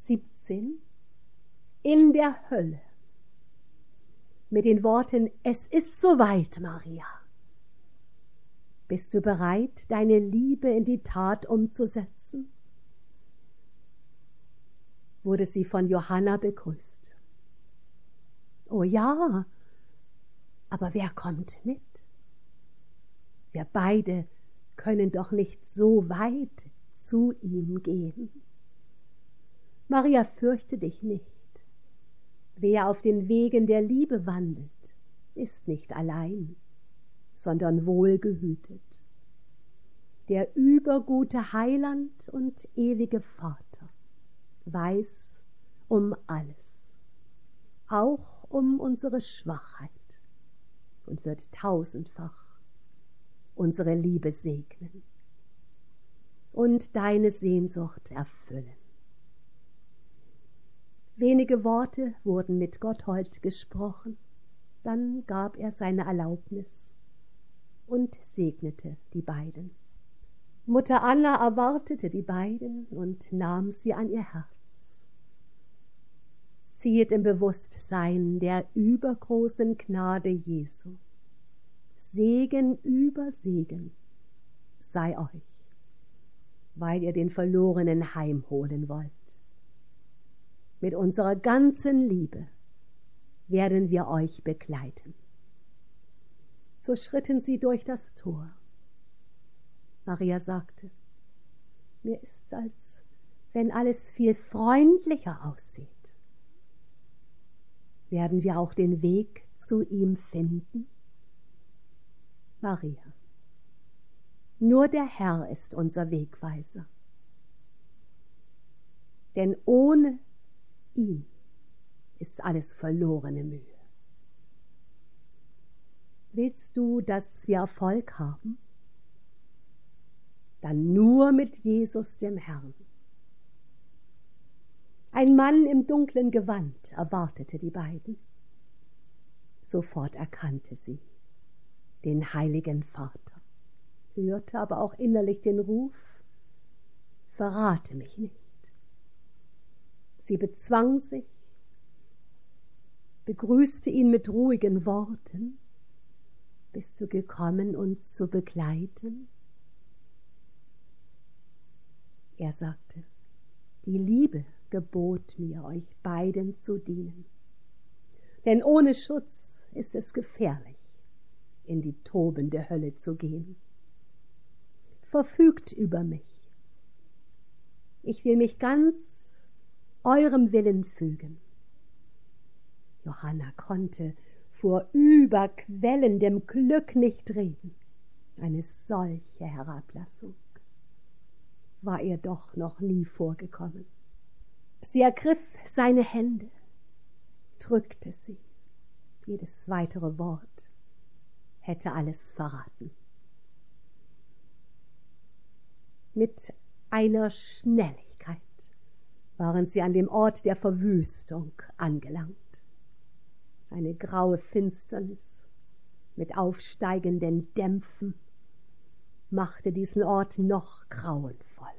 17 in der Hölle mit den Worten: Es ist soweit, Maria. Bist du bereit, deine Liebe in die Tat umzusetzen? Wurde sie von Johanna begrüßt. Oh ja, aber wer kommt mit? Wir beide können doch nicht so weit zu ihm gehen. Maria, fürchte dich nicht. Wer auf den Wegen der Liebe wandelt, ist nicht allein, sondern wohlgehütet. Der übergute Heiland und ewige Vater weiß um alles, auch um unsere Schwachheit, und wird tausendfach unsere Liebe segnen und deine Sehnsucht erfüllen. Wenige Worte wurden mit Gotthold gesprochen, dann gab er seine Erlaubnis und segnete die beiden. Mutter Anna erwartete die beiden und nahm sie an ihr Herz. Ziehet im Bewusstsein der übergroßen Gnade Jesu. Segen über Segen sei euch, weil ihr den Verlorenen heimholen wollt. Mit unserer ganzen Liebe werden wir euch begleiten. So schritten sie durch das Tor. Maria sagte: Mir ist, als wenn alles viel freundlicher aussieht. Werden wir auch den Weg zu ihm finden? Maria: Nur der Herr ist unser Wegweiser. Denn ohne ihn ist alles verlorene Mühe. Willst du, dass wir Erfolg haben? Dann nur mit Jesus dem Herrn. Ein Mann im dunklen Gewand erwartete die beiden. Sofort erkannte sie den heiligen Vater, hörte aber auch innerlich den Ruf: Verrate mich nicht. Sie bezwang sich, begrüßte ihn mit ruhigen Worten: Bist du gekommen, uns zu begleiten? Er sagte: Die Liebe gebot mir, euch beiden zu dienen. Denn ohne Schutz ist es gefährlich, in die tobende Hölle zu gehen. Verfügt über mich. Ich will mich ganz eurem Willen fügen. Johanna konnte vor überquellendem Glück nicht reden. Eine solche Herablassung war ihr doch noch nie vorgekommen. Sie ergriff seine Hände, drückte sie. Jedes weitere Wort hätte alles verraten. Mit einer Schnelligkeit waren sie an dem Ort der Verwüstung angelangt. Eine graue Finsternis mit aufsteigenden Dämpfen machte diesen Ort noch grauenvoller.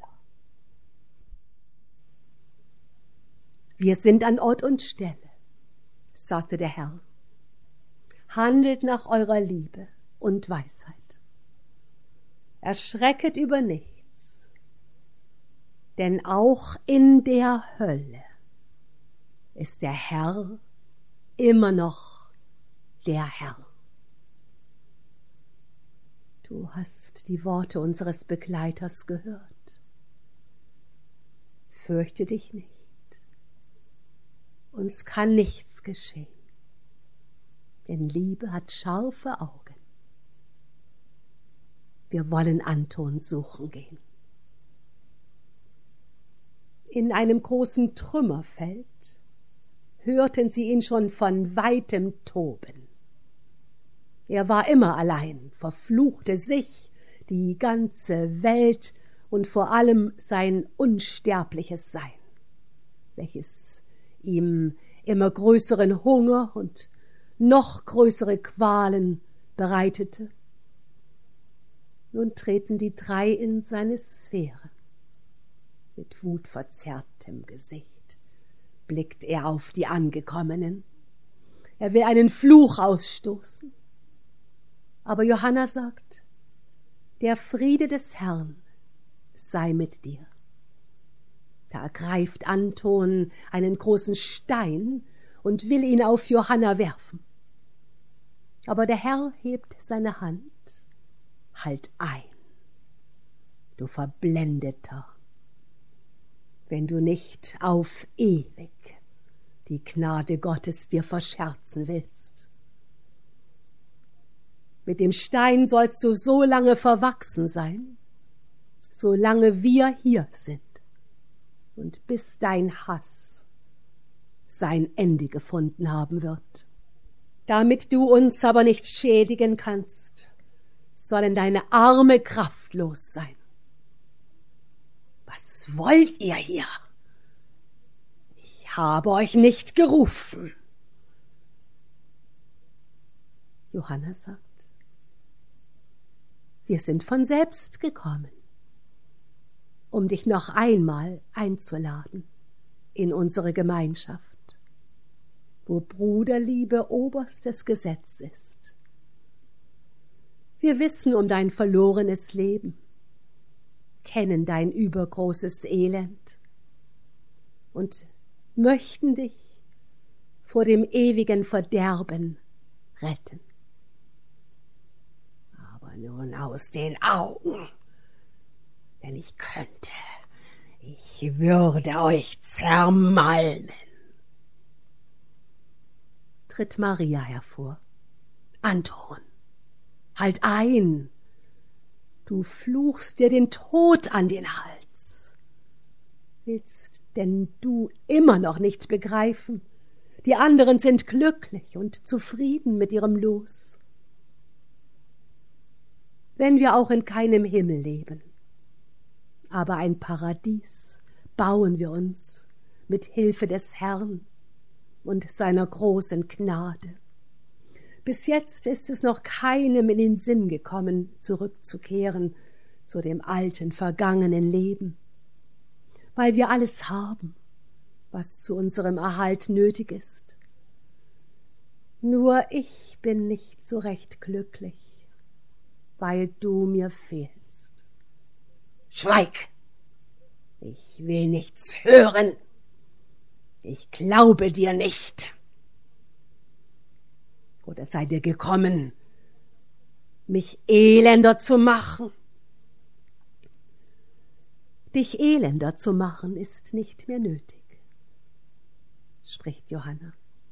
Wir sind an Ort und Stelle, sagte der Herr. Handelt nach eurer Liebe und Weisheit. Erschrecket über nichts, denn auch in der Hölle ist der Herr immer noch der Herr. Du hast die Worte unseres Begleiters gehört. Fürchte dich nicht. Uns kann nichts geschehen, denn Liebe hat scharfe Augen. Wir wollen Anton suchen gehen. In einem großen Trümmerfeld hörten sie ihn schon von weitem toben. Er war immer allein, verfluchte sich, die ganze Welt und vor allem sein unsterbliches Sein, welches ihm immer größeren Hunger und noch größere Qualen bereitete. Nun treten die drei in seine Sphäre mit wutverzerrtem Gesicht. blickt er auf die Angekommenen. Er will einen Fluch ausstoßen. Aber Johanna sagt, der Friede des Herrn sei mit dir. Da ergreift Anton einen großen Stein und will ihn auf Johanna werfen. Aber der Herr hebt seine Hand. Halt ein, du Verblendeter, wenn du nicht auf ewig die Gnade Gottes dir verscherzen willst. Mit dem Stein sollst du so lange verwachsen sein, solange wir hier sind und bis dein Hass sein Ende gefunden haben wird. Damit du uns aber nicht schädigen kannst, sollen deine Arme kraftlos sein. Was wollt ihr hier? Ich habe euch nicht gerufen. Johanna sagt, wir sind von selbst gekommen, um dich noch einmal einzuladen in unsere Gemeinschaft, wo Bruderliebe oberstes Gesetz ist. Wir wissen um dein verlorenes Leben, kennen dein übergroßes Elend und möchten dich vor dem ewigen Verderben retten. Aber nun aus den Augen, wenn ich könnte, ich würde euch zermalmen. Tritt Maria hervor. Anton, halt ein! Du fluchst dir den Tod an den Hals. Willst denn du immer noch nicht begreifen? Die anderen sind glücklich und zufrieden mit ihrem Los. Wenn wir auch in keinem Himmel leben, aber ein Paradies bauen wir uns mit Hilfe des Herrn und seiner großen Gnade. Bis jetzt ist es noch keinem in den Sinn gekommen, zurückzukehren zu dem alten, vergangenen Leben, weil wir alles haben, was zu unserem Erhalt nötig ist. Nur ich bin nicht so recht glücklich, weil du mir fehlst. Schweig! Ich will nichts hören. Ich glaube dir nicht. Oder seid ihr gekommen, mich elender zu machen? Dich elender zu machen ist nicht mehr nötig, spricht Johanna,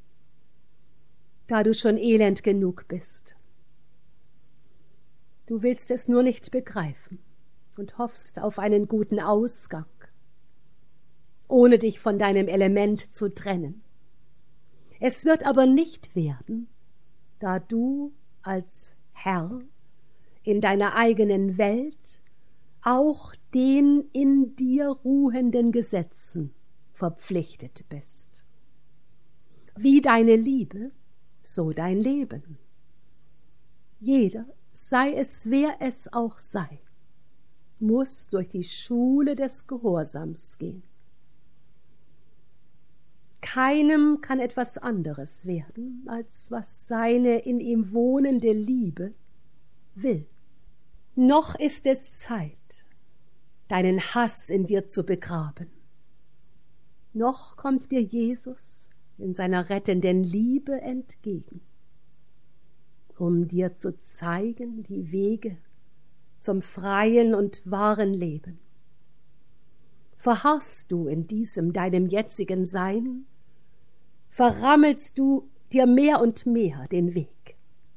da du schon elend genug bist. Du willst es nur nicht begreifen und hoffst auf einen guten Ausgang, ohne dich von deinem Element zu trennen. Es wird aber nicht werden, da du als Herr in deiner eigenen Welt auch den in dir ruhenden Gesetzen verpflichtet bist. Wie deine Liebe, so dein Leben. Jeder, sei es wer es auch sei, muss durch die Schule des Gehorsams gehen. Keinem kann etwas anderes werden, als was seine in ihm wohnende Liebe will. Noch ist es Zeit, deinen Hass in dir zu begraben. Noch kommt dir Jesus in seiner rettenden Liebe entgegen, um dir zu zeigen die Wege zum freien und wahren Leben. Verharrst du in diesem deinem jetzigen Sein, verrammelst du dir mehr und mehr den Weg,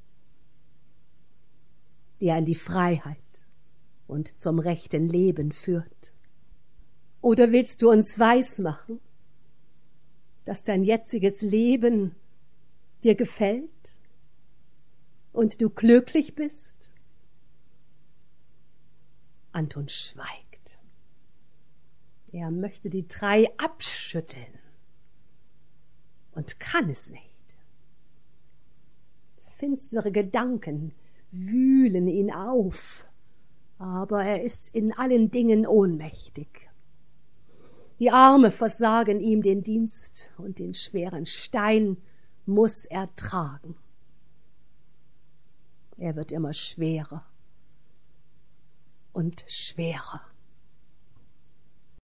der in die Freiheit und zum rechten Leben führt. Oder willst du uns weismachen, dass dein jetziges Leben dir gefällt und du glücklich bist? Anton schweigt. Er möchte die drei abschütteln und kann es nicht. Finstere Gedanken wühlen ihn auf, aber er ist in allen Dingen ohnmächtig. Die Arme versagen ihm den Dienst, und den schweren Stein muß er tragen. Er wird immer schwerer und schwerer.